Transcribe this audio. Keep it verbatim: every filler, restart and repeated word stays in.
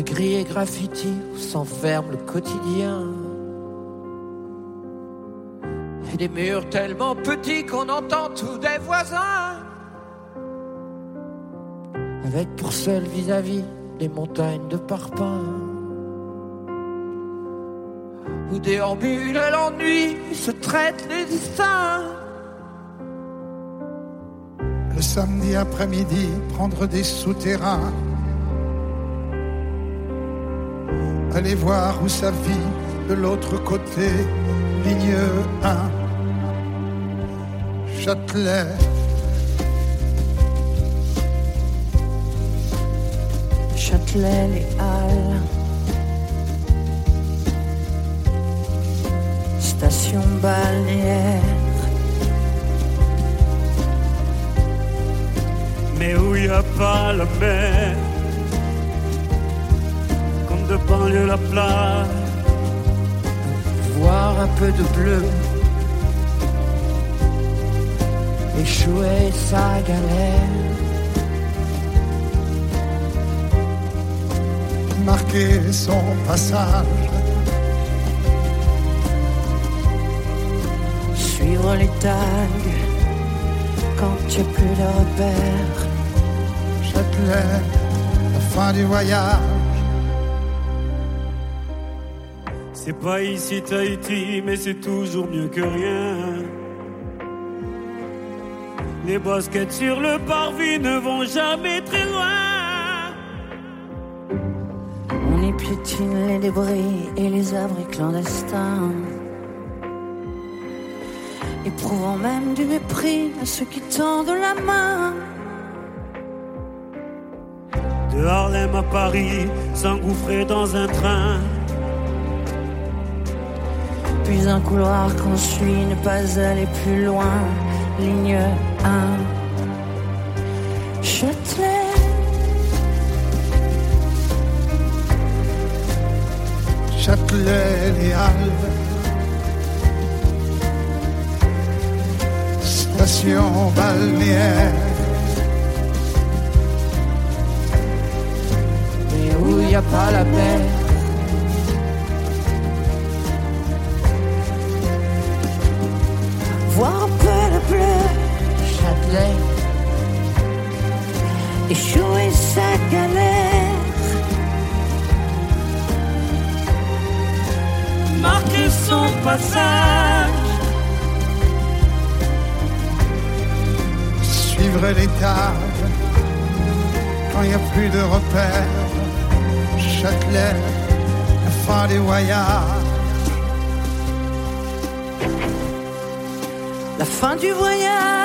gris et graffiti où s'enferme le quotidien. Et des murs tellement petits qu'on entend tous des voisins, avec pour seul vis-à-vis des montagnes de parpaings, où déambule l'ennui, se traitent les distincts. Le samedi après-midi, prendre des souterrains, aller voir où ça vit de l'autre côté, ligne un, Châtelet. Châtelet, les Halles, station balnéaire. Mais où y a pas la mer, comme de banlieue la plage. Voir un peu de bleu, échouer sa galère. Marquer son passage, suivre les tags quand y a plus de repères. Châtelet, la fin du voyage. C'est pas ici Tahiti, mais c'est toujours mieux que rien. Les baskets sur le parvis ne vont jamais très loin. On y piétine les débris et les abris clandestins, éprouvant même du mépris à ceux qui tendent la main. De Harlem à Paris, s'engouffrer dans un train. Puis un couloir qu'on suit, ne pas aller plus loin. Ligne un, Châtelet. Châtelet, les Halles, station balnéaire. Mais où y a pas la mer, Voir un peu le bleu, Châtelet, échouer sa galère. Marquer son passage, Suivre les tables quand il n'y a plus de repères. Châtelet, la fin des voyages. La fin du voyage.